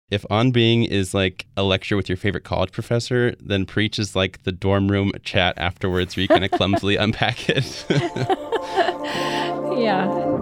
If On Being is like a lecture with your favorite college professor, then Preach is like the dorm room chat afterwards where you kind of clumsily unpack it. Yeah.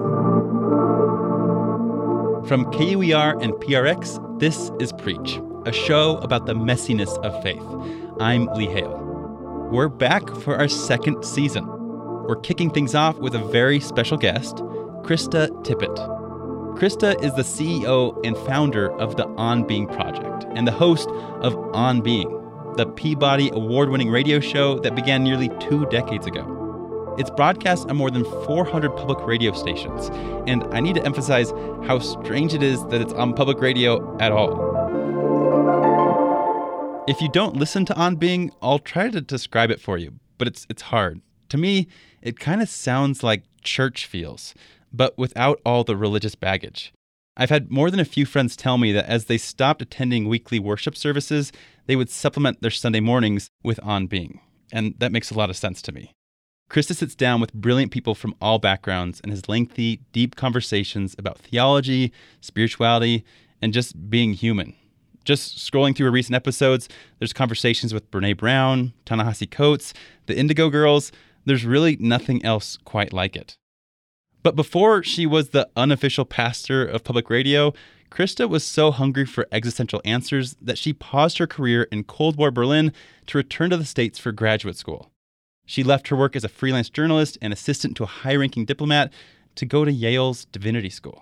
From KUER and PRX, this is Preach, a show about the messiness of faith. I'm Lee Hale. We're back for our second season. We're kicking things off with a very special guest, Krista Tippett. Krista is the CEO and founder of the On Being Project and the host of On Being, the Peabody Award-winning radio show that began nearly 2 decades ago. It's broadcast on more than 400 public radio stations, and I need to emphasize how strange it is that it's on public radio at all. If you don't listen to On Being, I'll try to describe it for you, but it's hard. To me, it kind of sounds like church feels, but without all the religious baggage. I've had more than a few friends tell me that as they stopped attending weekly worship services, they would supplement their Sunday mornings with On Being. And that makes a lot of sense to me. Krista sits down with brilliant people from all backgrounds and has lengthy, deep conversations about theology, spirituality, and just being human. Just scrolling through her recent episodes, there's conversations with Brene Brown, Ta-Nehisi Coates, the Indigo Girls. There's really nothing else quite like it. But before she was the unofficial pastor of public radio, Krista was so hungry for existential answers that she paused her career in Cold War Berlin to return to the States for graduate school. She left her work as a freelance journalist and assistant to a high-ranking diplomat to go to Yale's Divinity School.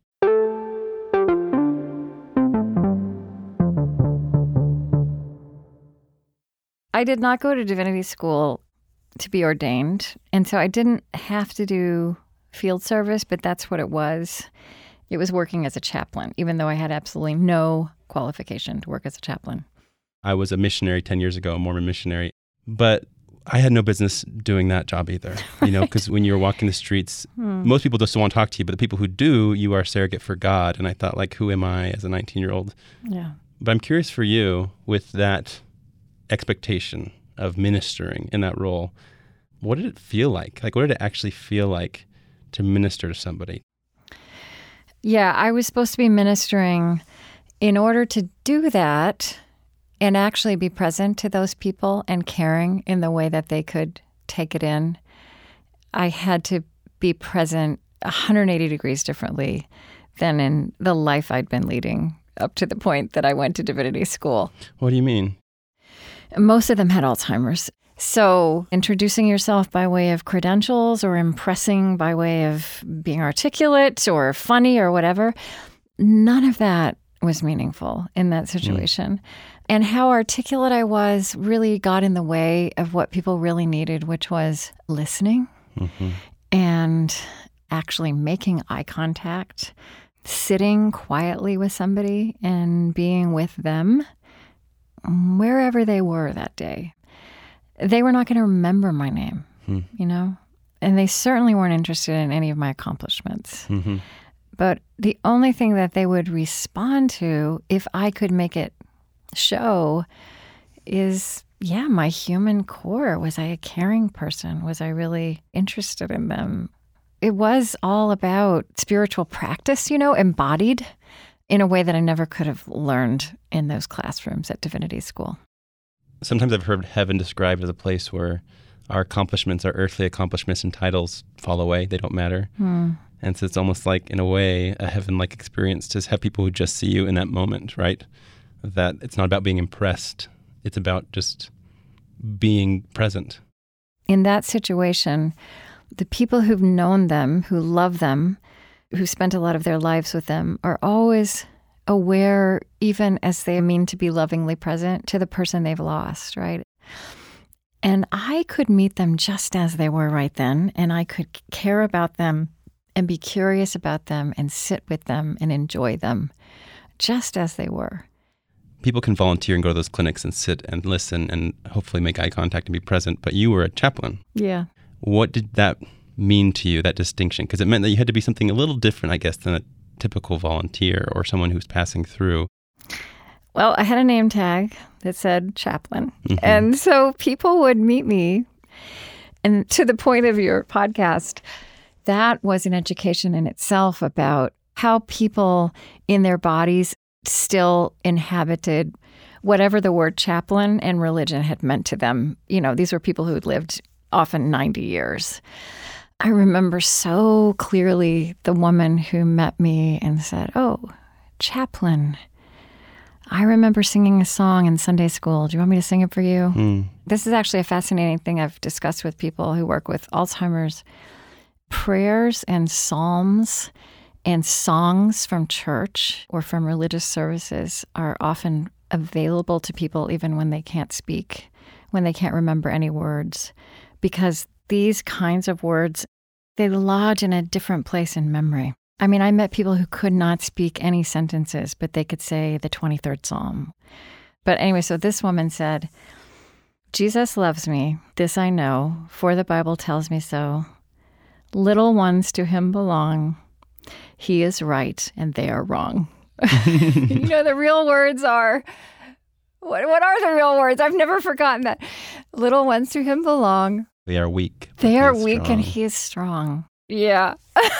I did not go to divinity school to be ordained, and so I didn't have to do field service, but that's what it was. It was working as a chaplain, even though I had absolutely no qualification to work as a chaplain. I was a missionary 10 years ago, a Mormon missionary, but I had no business doing that job either, because when you're walking the streets, most people just don't want to talk to you, but the people who do, you are a surrogate for God. And I thought, like, who am I as a 19-year-old? Yeah. But I'm curious for you, with that expectation of ministering in that role, what did it feel like? Like, what did it actually feel like to minister to somebody? Yeah, I was supposed to be ministering. In order to do that and actually be present to those people and caring in the way that they could take it in, I had to be present 180 degrees differently than in the life I'd been leading up to the point that I went to divinity school. What do you mean? Most of them had Alzheimer's. So introducing yourself by way of credentials or impressing by way of being articulate or funny or whatever, none of that was meaningful in that situation. And how articulate I was really got in the way of what people really needed, which was listening and actually making eye contact, sitting quietly with somebody and being with them wherever they were that day. They were not going to remember my name, and they certainly weren't interested in any of my accomplishments. But the only thing that they would respond to, if I could make it show, is, my human core. Was I a caring person? Was I really interested in them? It was all about spiritual practice, embodied in a way that I never could have learned in those classrooms at divinity school. Sometimes I've heard heaven described as a place where our accomplishments, our earthly accomplishments and titles fall away. They don't matter. And so it's almost like, in a way, a heaven-like experience to have people who just see you in that moment, right? That it's not about being impressed. It's about just being present. In that situation, the people who've known them, who love them, who spent a lot of their lives with them, are always aware, even as they mean to be lovingly present, to the person they've lost, right? And I could meet them just as they were right then, and I could care about them and be curious about them and sit with them and enjoy them just as they were. People can volunteer and go to those clinics and sit and listen and hopefully make eye contact and be present, but you were a chaplain. Yeah. What did that mean to you, that distinction? Because it meant that you had to be something a little different, I guess, than a typical volunteer or someone who's passing through. Well, I had a name tag that said chaplain. And so people would meet me. And to the point of your podcast, that was an education in itself about how people in their bodies still inhabited whatever the word chaplain and religion had meant to them. These were people who had lived often 90 years. I remember so clearly the woman who met me and said, "Oh, chaplain. I remember singing a song in Sunday school. Do you want me to sing it for you?" This is actually a fascinating thing I've discussed with people who work with Alzheimer's. Prayers and psalms and songs from church or from religious services are often available to people even when they can't speak, when they can't remember any words, because these kinds of words, they lodge in a different place in memory. I mean, I met people who could not speak any sentences, but they could say the 23rd Psalm. But anyway, so this woman said, "Jesus loves me, this I know, for the Bible tells me so. Little ones to him belong. He is right and they are wrong." The real words are, what are the real words? I've never forgotten that. Little ones to him belong. They are weak. They are weak and he is strong. Yeah.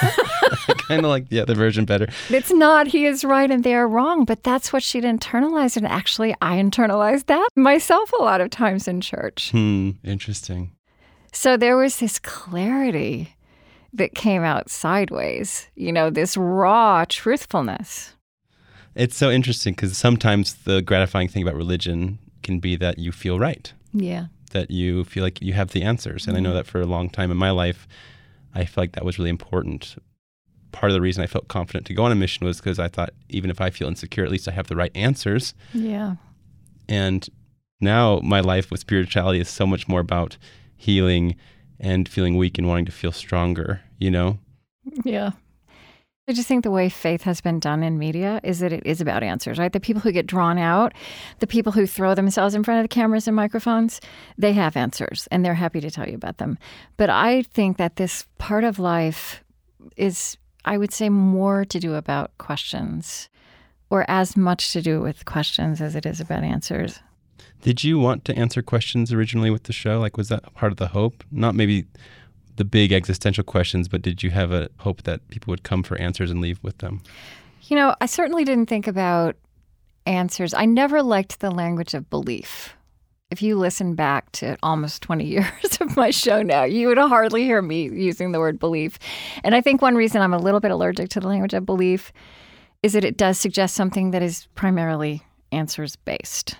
I kind of like the other version better. It's not he is right and they are wrong, but that's what she'd internalized. And actually, I internalized that myself a lot of times in church. Interesting. So there was this clarity that came out sideways, this raw truthfulness. It's so interesting because sometimes the gratifying thing about religion can be that you feel right. Yeah. That you feel like you have the answers. And I know that for a long time in my life, I felt like that was really important. Part of the reason I felt confident to go on a mission was because I thought, even if I feel insecure, at least I have the right answers. Yeah. And now my life with spirituality is so much more about healing and feeling weak and wanting to feel stronger, Yeah. I just think the way faith has been done in media is that it is about answers, right? The people who get drawn out, the people who throw themselves in front of the cameras and microphones, they have answers and they're happy to tell you about them. But I think that this part of life is, I would say, more to do about questions, or as much to do with questions as it is about answers. Did you want to answer questions originally with the show? Like, was that part of the hope? Not maybe the big existential questions, but did you have a hope that people would come for answers and leave with them? I certainly didn't think about answers. I never liked the language of belief. If you listen back to almost 20 years of my show now, you would hardly hear me using the word belief. And I think one reason I'm a little bit allergic to the language of belief is that it does suggest something that is primarily answers-based.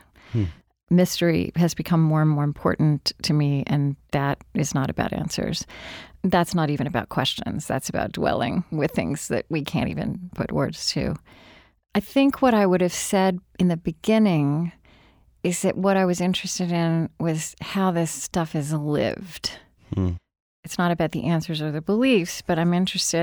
Mystery has become more and more important to me, and that is not about answers. That's not even about questions. That's about dwelling with things that we can't even put words to. I think what I would have said in the beginning is that what I was interested in was how this stuff is lived. It's not about the answers or the beliefs, but I'm interested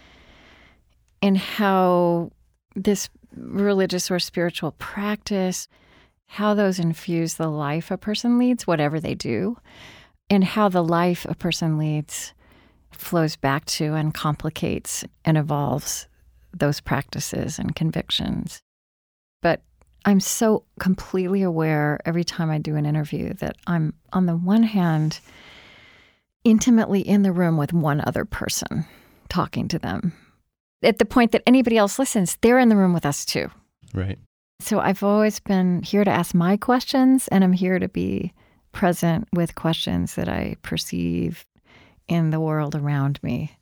in how this religious or spiritual practice, how those infuse the life a person leads, whatever they do, and how the life a person leads flows back to and complicates and evolves those practices and convictions. But I'm so completely aware every time I do an interview that I'm, on the one hand, intimately in the room with one other person, talking to them. At the point that anybody else listens, they're in the room with us too. Right. So I've always been here to ask my questions, and I'm here to be present with questions that I perceive in the world around me.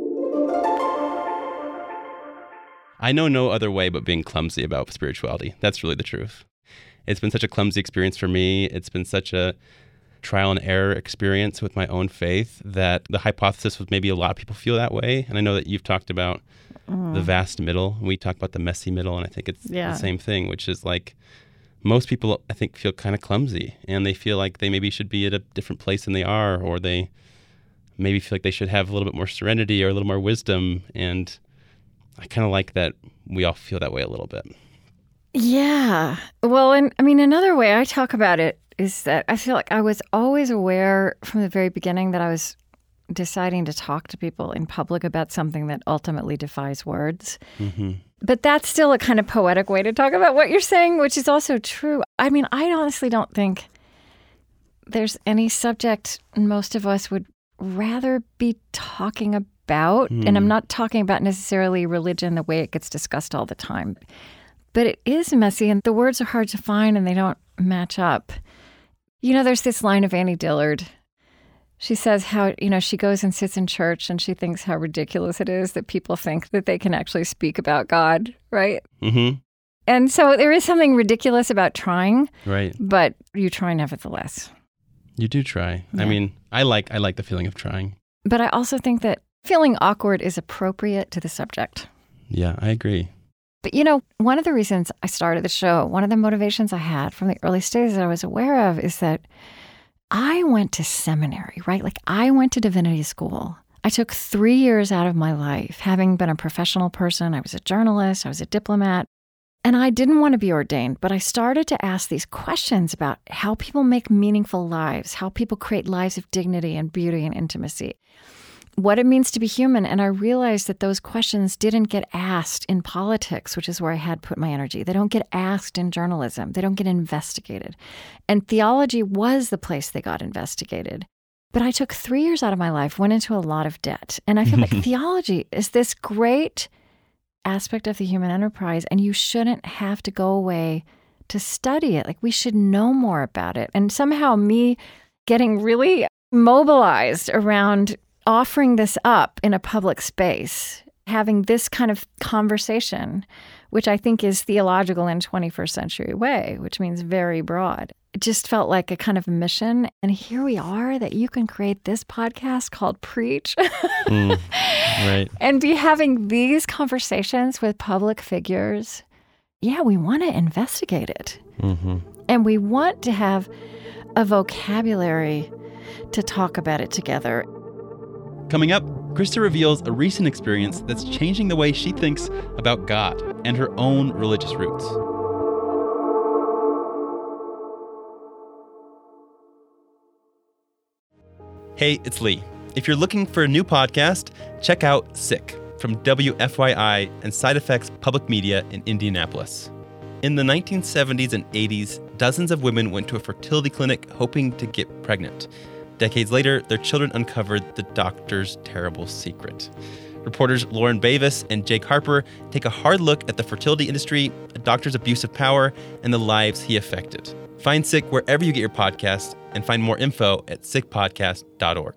I know no other way but being clumsy about spirituality. That's really the truth. It's been such a clumsy experience for me. It's been such a trial and error experience with my own faith that the hypothesis was maybe a lot of people feel that way. And I know that you've talked about the vast middle. We talk about the messy middle, and I think it's the same thing, which is like most people, I think, feel kind of clumsy, and they feel like they maybe should be at a different place than they are, or they maybe feel like they should have a little bit more serenity or a little more wisdom. And I kind of like that we all feel that way a little bit. Yeah. Well, and I mean, another way I talk about it is that I feel like I was always aware from the very beginning that I was deciding to talk to people in public about something that ultimately defies words. But that's still a kind of poetic way to talk about what you're saying, which is also true. I mean, I honestly don't think there's any subject most of us would rather be talking about. And I'm not talking about necessarily religion the way it gets discussed all the time. But it is messy, and the words are hard to find, and they don't match up. There's this line of Annie Dillard. She says how, she goes and sits in church, and she thinks how ridiculous it is that people think that they can actually speak about God, right? Mm-hmm. And so there is something ridiculous about trying. Right. But you try nevertheless. You do try. Yeah. I mean, I like the feeling of trying. But I also think that feeling awkward is appropriate to the subject. Yeah, I agree. But one of the reasons I started the show, one of the motivations I had from the early stages that I was aware of is that I went to seminary, right? Like I went to divinity school. I took 3 years out of my life, having been a professional person. I was a journalist, I was a diplomat, and I didn't want to be ordained, but I started to ask these questions about how people make meaningful lives, how people create lives of dignity and beauty and intimacy, what it means to be human. And I realized that those questions didn't get asked in politics, which is where I had put my energy. They don't get asked in journalism. They don't get investigated. And theology was the place they got investigated. But I took 3 years out of my life, went into a lot of debt. And I feel like theology is this great aspect of the human enterprise, and you shouldn't have to go away to study it. Like, we should know more about it. And somehow me getting really mobilized around offering this up in a public space, having this kind of conversation, which I think is theological in 21st century way, which means very broad. It just felt like a kind of mission. And here we are, that you can create this podcast called Preach. Right. And be having these conversations with public figures. Yeah, we want to investigate it. Mm-hmm. And we want to have a vocabulary to talk about it together. Coming up, Krista reveals a recent experience that's changing the way she thinks about God and her own religious roots. Hey, it's Lee. If you're looking for a new podcast, check out Sick from WFYI and Side Effects Public Media in Indianapolis. In the 1970s and 80s, dozens of women went to a fertility clinic hoping to get pregnant. Decades later, their children uncovered the doctor's terrible secret. Reporters Lauren Bavis and Jake Harper take a hard look at the fertility industry, a doctor's abuse of power, and the lives he affected. Find Sick wherever you get your podcasts, and find more info at sickpodcast.org.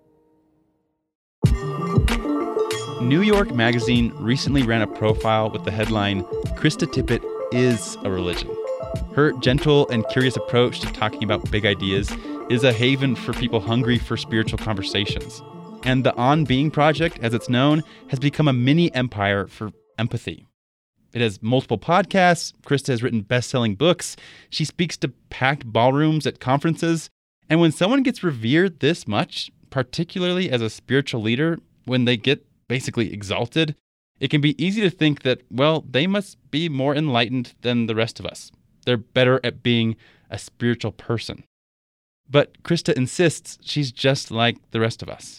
New York Magazine recently ran a profile with the headline, "Krista Tippett is a religion." Her gentle and curious approach to talking about big ideas is a haven for people hungry for spiritual conversations. And the On Being Project, as it's known, has become a mini empire for empathy. It has multiple podcasts. Krista has written best-selling books. She speaks to packed ballrooms at conferences. And when someone gets revered this much, particularly as a spiritual leader, when they get basically exalted, it can be easy to think that, well, they must be more enlightened than the rest of us. They're better at being a spiritual person. But Krista insists she's just like the rest of us.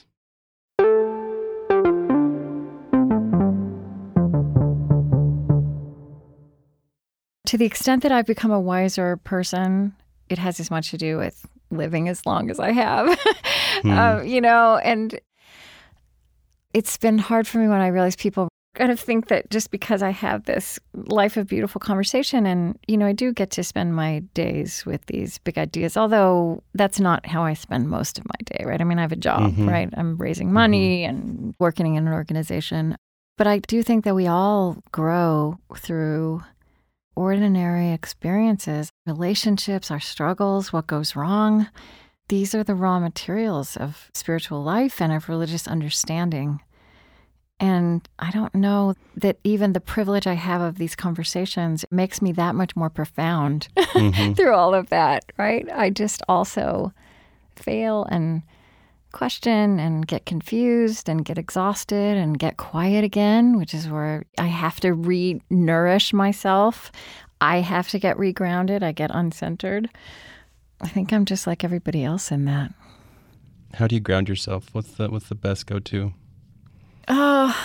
To the extent that I've become a wiser person, it has as much to do with living as long as I have. And it's been hard for me when I realize people kind of think that just because I have this life of beautiful conversation, and, I do get to spend my days with these big ideas, although that's not how I spend most of my day, right? I mean, I have a job, right? I'm raising money and working in an organization. But I do think that we all grow through ordinary experiences, relationships, our struggles, what goes wrong. These are the raw materials of spiritual life and of religious understanding. And I don't know that even the privilege I have of these conversations makes me that much more profound through all of that, right? I just also fail and question and get confused and get exhausted and get quiet again, which is where I have to re-nourish myself. I have to get regrounded. I get uncentered. I think I'm just like everybody else in that. How do you ground yourself? What's the best go-to? I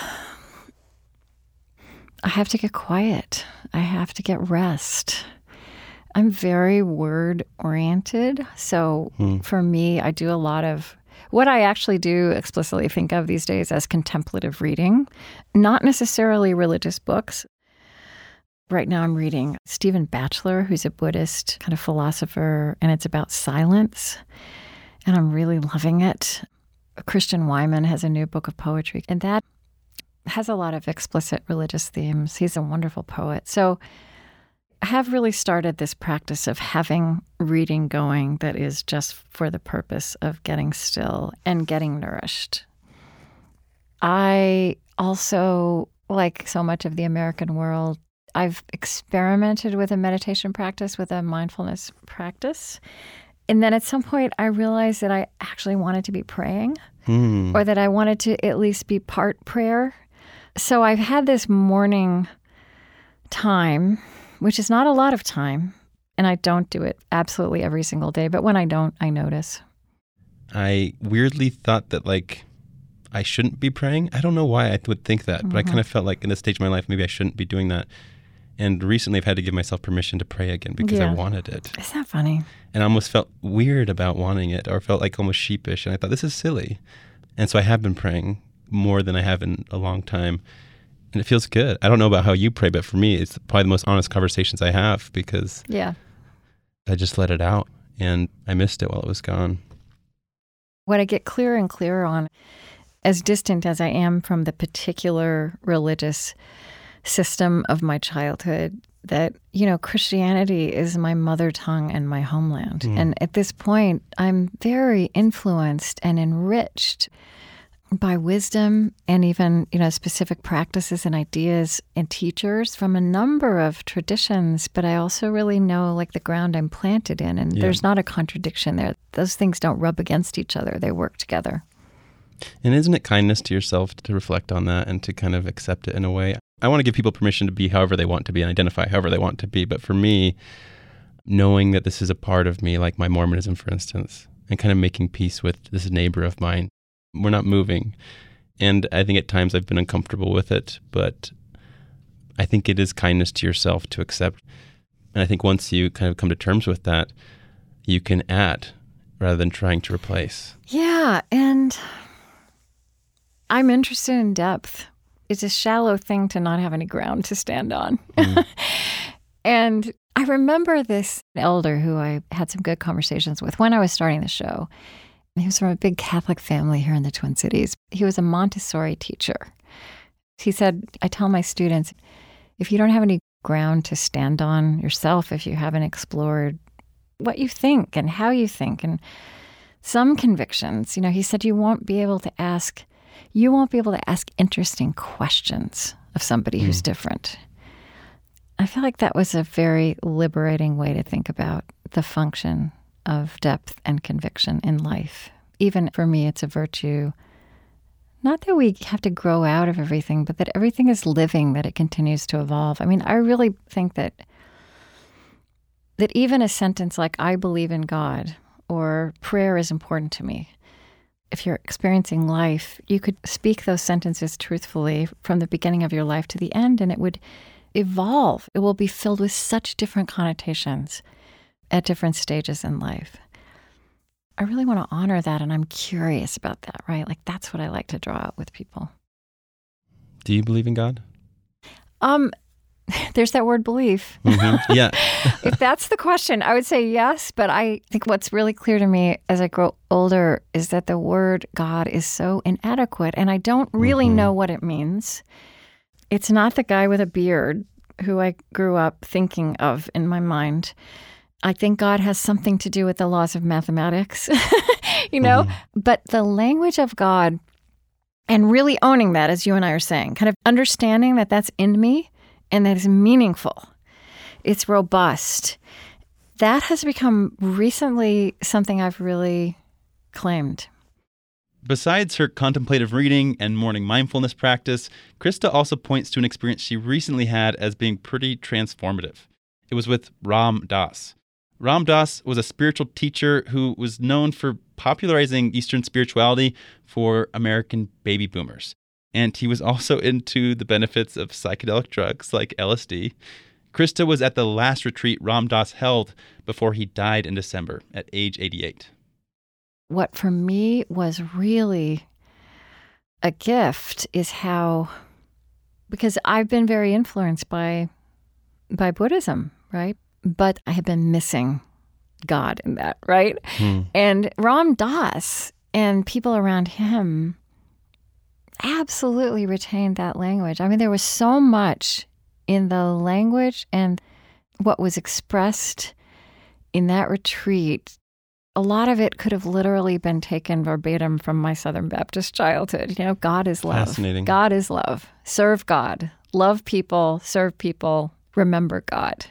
have to get quiet. I have to get rest. I'm very word-oriented. So for me, I do a lot of what I actually do explicitly think of these days as contemplative reading, not necessarily religious books. Right now I'm reading Stephen Batchelor, who's a Buddhist kind of philosopher, and it's about silence. And I'm really loving it. Christian Wyman has a new book of poetry, and that has a lot of explicit religious themes. He's a wonderful poet. So I have really started this practice of having reading going that is just for the purpose of getting still and getting nourished. I also, like so much of the American world, I've experimented with a meditation practice, with a mindfulness practice. And then at some point, I realized that I actually wanted to be praying, or that I wanted to at least be part prayer. So I've had this morning time, which is not a lot of time, and I don't do it absolutely every single day, but when I don't, I notice. I weirdly thought that, like, I shouldn't be praying. I don't know why I would think that, but I kind of felt like in this stage of my life, maybe I shouldn't be doing that. And recently I've had to give myself permission to pray again because I wanted it. Isn't that funny? And I almost felt weird about wanting it, or felt like almost sheepish. And I thought, this is silly. And so I have been praying more than I have in a long time. And it feels good. I don't know about how you pray, but for me, it's probably the most honest conversations I have because I just let it out and I missed it while it was gone. What I get clearer and clearer on, as distant as I am from the particular religious system of my childhood, that, Christianity is my mother tongue and my homeland. And at this point, I'm very influenced and enriched by wisdom and even, specific practices and ideas and teachers from a number of traditions. But I also really know, like, the ground I'm planted in. And there's not a contradiction there. Those things don't rub against each other. They work together. And isn't it kindness to yourself to reflect on that and to kind of accept it in a way? I want to give people permission to be however they want to be and identify however they want to be. But for me, knowing that this is a part of me, like my Mormonism, for instance, and kind of making peace with this neighbor of mine, we're not moving. And I think at times I've been uncomfortable with it, but I think it is kindness to yourself to accept. And I think once you kind of come to terms with that, you can add rather than trying to replace. Yeah, and I'm interested in depth. It's a shallow thing to not have any ground to stand on. And I remember this elder who I had some good conversations with when I was starting the show. He was from a big Catholic family here in the Twin Cities. He was a Montessori teacher. He said, I tell my students, if you don't have any ground to stand on yourself, if you haven't explored what you think and how you think and some convictions, he said, you won't be able to ask interesting questions of somebody who's different. I feel like that was a very liberating way to think about the function of depth and conviction in life. Even for me, it's a virtue. Not that we have to grow out of everything, but that everything is living, that it continues to evolve. I mean, I really think that even a sentence like, I believe in God, or prayer is important to me, if you're experiencing life, you could speak those sentences truthfully from the beginning of your life to the end, and it would evolve. It will be filled with such different connotations at different stages in life. I really want to honor that, and I'm curious about that, right? Like, that's what I like to draw out with people. Do you believe in God? There's that word belief. Yeah. If that's the question, I would say yes. But I think what's really clear to me as I grow older is that the word God is so inadequate, and I don't really know what it means. It's not the guy with a beard who I grew up thinking of in my mind. I think God has something to do with the laws of mathematics, But the language of God, and really owning that, as you and I are saying, kind of understanding that that's in me, and that is meaningful. It's robust. That has become recently something I've really claimed. Besides her contemplative reading and morning mindfulness practice, Krista also points to an experience she recently had as being pretty transformative. It was with Ram Dass. Ram Dass was a spiritual teacher who was known for popularizing Eastern spirituality for American baby boomers. And he was also into the benefits of psychedelic drugs like LSD. Krista was at the last retreat Ram Dass held before he died in December at age 88. What for me was really a gift is how, because I've been very influenced by by Buddhism, right? But I had been missing God in that, right? And Ram Dass and people around him absolutely retained that language. I mean, there was so much in the language and what was expressed in that retreat. A lot of it could have literally been taken verbatim from my Southern Baptist childhood. You know, God is love. Fascinating. God is love. Serve God. Love people. Serve people. Remember God.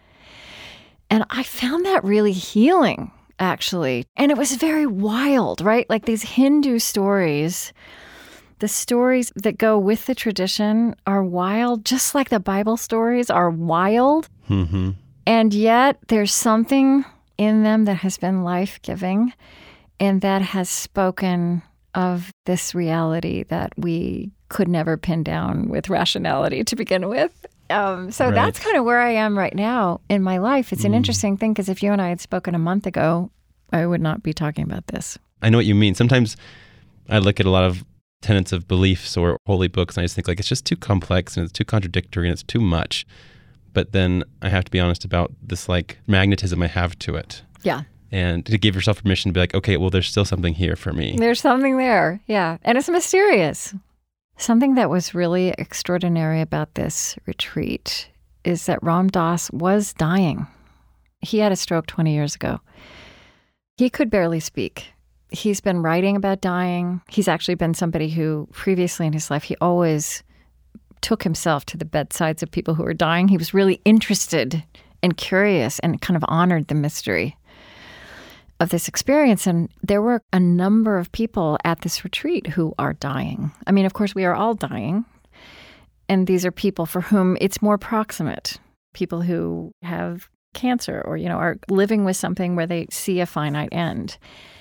And I found that really healing, actually. And it was very wild, right? Like these Hindu stories, the stories that go with the tradition are wild, just like the Bible stories are wild. Mm-hmm. And yet there's something in them that has been life-giving and that has spoken of this reality that we could never pin down with rationality to begin with. So Right. that's kind of where I am right now in my life. It's an interesting thing because if you and I had spoken a month ago, I would not be talking about this. I know what you mean. Sometimes I look at a lot of tenets of beliefs or holy books, and I just think like it's just too complex and it's too contradictory and it's too much. But then I have to be honest about this like magnetism I have to it. Yeah. And to give yourself permission to be like, okay, well, there's still something here for me. There's something there. Yeah. And it's mysterious. Something that was really extraordinary about this retreat is that Ram Dass was dying. He had a stroke 20 years ago. He could barely speak. He's been writing about dying. He's actually been somebody who previously in his life, he always took himself to the bedsides of people who were dying. He was really interested and curious and kind of honored the mystery of this experience. And there were a number of people at this retreat who are dying. I mean, of course, we are all dying. And these are people for whom it's more proximate. People who have cancer or, you know, are living with something where they see a finite end.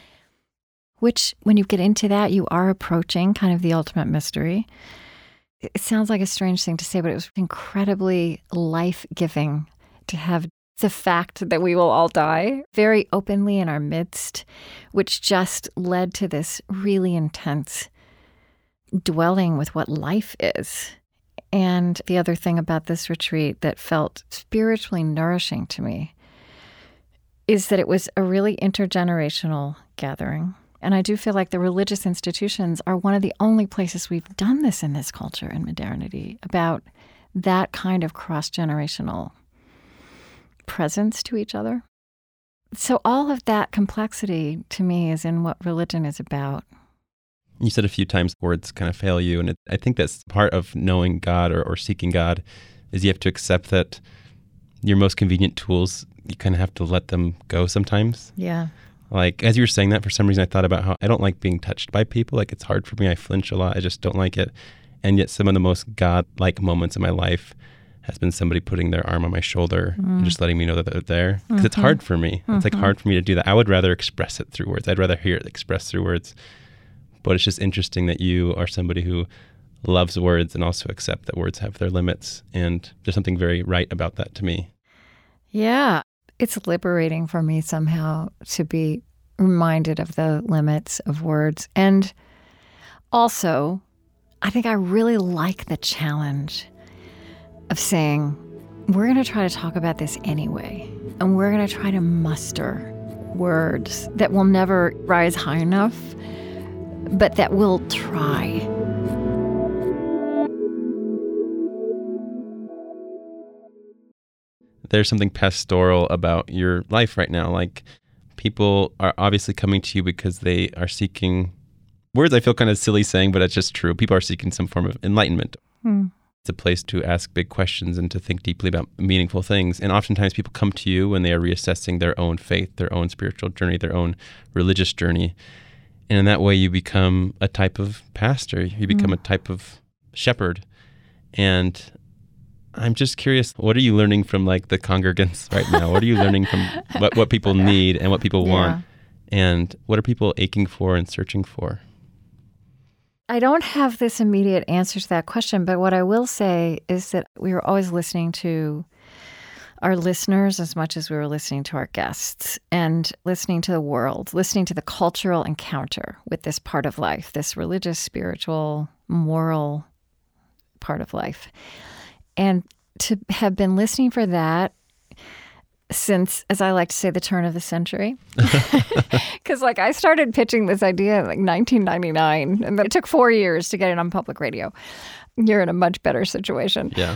Which, when you get into that, you are approaching kind of the ultimate mystery. It sounds like a strange thing to say, but it was incredibly life-giving to have the fact that we will all die very openly in our midst, which just led to this really intense dwelling with what life is. And the other thing about this retreat that felt spiritually nourishing to me is that it was a really intergenerational gathering. And I do feel like the religious institutions are one of the only places we've done this in this culture and modernity, about that kind of cross-generational presence to each other. So all of that complexity to me is in what religion is about. You said a few times words kind of fail you. And I think that's part of knowing God or seeking God is you have to accept that your most convenient tools, you kind of have to let them go sometimes. Yeah. Like, as you were saying that, for some reason, I thought about how I don't like being touched by people. Like, it's hard for me. I flinch a lot. I just don't like it. And yet some of the most God-like moments in my life has been somebody putting their arm on my shoulder and just letting me know that they're there. Because it's hard for me. It's like hard for me to do that. I would rather express it through words. I'd rather hear it expressed through words. But it's just interesting that you are somebody who loves words and also accept that words have their limits. And there's something very right about that to me. Yeah. It's liberating for me somehow to be reminded of the limits of words. And also, I think I really like the challenge of saying, we're going to try to talk about this anyway. And we're going to try to muster words that will never rise high enough, but that will try. There's something pastoral about your life right now. Like, people are obviously coming to you because they are seeking words. I feel kind of silly saying, but it's just true. People are seeking some form of enlightenment. It's a place to ask big questions and to think deeply about meaningful things. And oftentimes people come to you when they are reassessing their own faith, their own spiritual journey, their own religious journey. And in that way, you become a type of pastor. You become a type of shepherd. And I'm just curious, what are you learning from like the congregants right now? What are you learning from what people need and what people want? And what are people aching for and searching for? I don't have this immediate answer to that question, but what I will say is that we were always listening to our listeners as much as we were listening to our guests, and listening to the world, listening to the cultural encounter with this part of life, this religious, spiritual, moral part of life. And to have been listening for that since, as I like to say, the turn of the century. Because I started pitching this idea in 1999, and then it took 4 years to get it on public radio. You're in a much better situation. Yeah.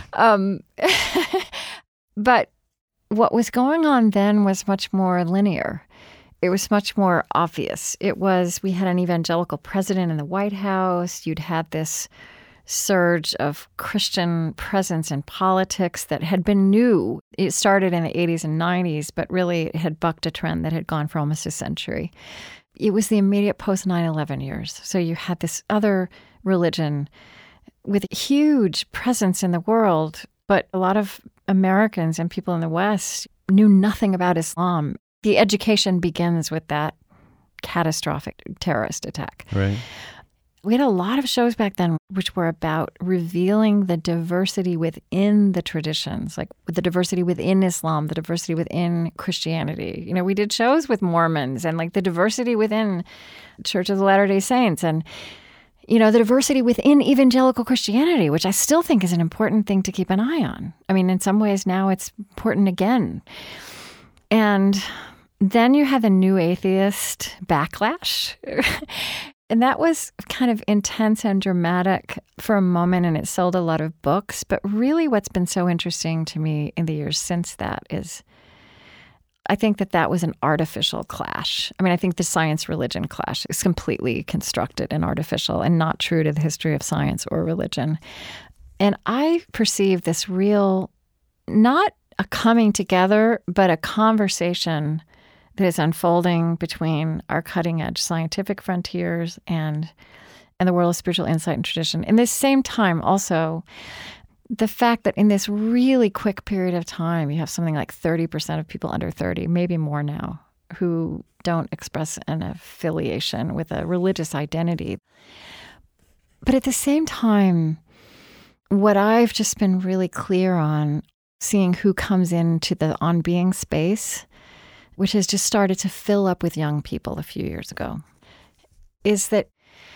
But what was going on then was much more linear. It was much more obvious. We had an evangelical president in the White House. You'd had this surge of Christian presence in politics that had been new. It started in the 80s and 90s, but really it had bucked a trend that had gone for almost a century. It was the immediate post-9/11 years. So you had this other religion with a huge presence in the world, but a lot of Americans and people in the West knew nothing about Islam. The education begins with that catastrophic terrorist attack. Right. We had a lot of shows back then which were about revealing the diversity within the traditions, like the diversity within Islam, the diversity within Christianity. We did shows with Mormons and the diversity within Church of the Latter-day Saints and, the diversity within evangelical Christianity, which I still think is an important thing to keep an eye on. I mean, in some ways now it's important again. And then you had the new atheist backlash. And that was kind of intense and dramatic for a moment, and it sold a lot of books. But really what's been so interesting to me in the years since that is I think that was an artificial clash. I mean, I think the science-religion clash is completely constructed and artificial and not true to the history of science or religion. And I perceive this real, not a coming together, but a conversation that is unfolding between our cutting-edge scientific frontiers and the world of spiritual insight and tradition. In this same time, also, the fact that in this really quick period of time, you have something like 30% of people under 30, maybe more now, who don't express an affiliation with a religious identity. But at the same time, what I've just been really clear on, seeing who comes into the On Being space, which has just started to fill up with young people a few years ago, is that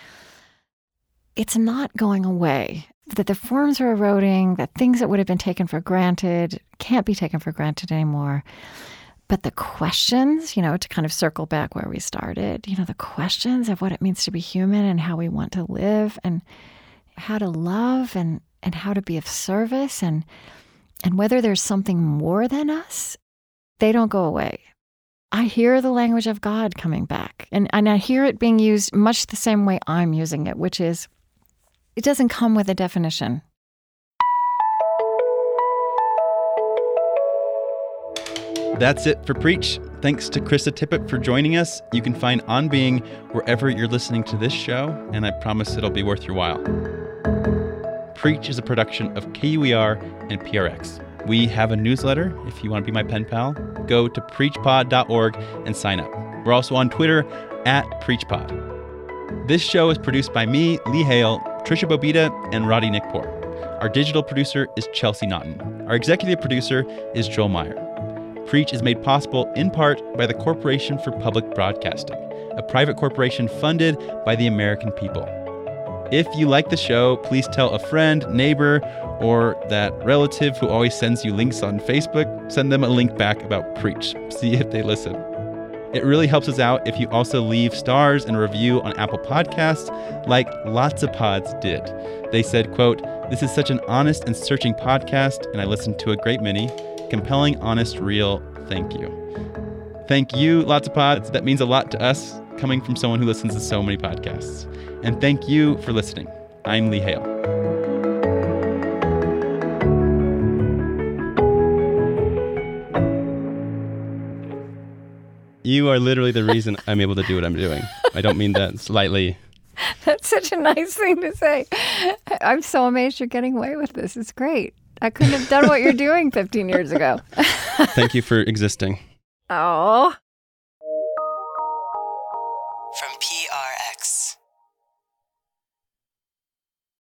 it's not going away, that the forms are eroding, that things that would have been taken for granted can't be taken for granted anymore. But the questions, to kind of circle back where we started, the questions of what it means to be human and how we want to live and how to love and how to be of service and whether there's something more than us, they don't go away. I hear the language of God coming back, and I hear it being used much the same way I'm using it, which is, it doesn't come with a definition. That's it for Preach. Thanks to Krista Tippett for joining us. You can find On Being wherever you're listening to this show, and I promise it'll be worth your while. Preach is a production of KUER and PRX. We have a newsletter. If you want to be my pen pal, go to preachpod.org and sign up. We're also on Twitter @PreachPod. This show is produced by me, Lee Hale, Trisha Bobita, and Roddy Nickpour. Our digital producer is Chelsea Naughton. Our executive producer is Joel Meyer. Preach is made possible in part by the Corporation for Public Broadcasting, a private corporation funded by the American people. If you like the show, please tell a friend, neighbor, or that relative who always sends you links on Facebook. Send them a link back about Preach. See if they listen. It really helps us out if you also leave stars and a review on Apple Podcasts, like Lots of Pods did. They said, quote, "This is such an honest and searching podcast, and I listened to a great many. Compelling, honest, real. Thank you." Thank you, Lots of Pods. That means a lot to us, coming from someone who listens to so many podcasts. And thank you for listening. I'm Lee Hale. You are literally the reason I'm able to do what I'm doing. I don't mean that slightly. That's such a nice thing to say. I'm so amazed you're getting away with this. It's great. I couldn't have done what you're doing 15 years ago. Thank you for existing. Oh.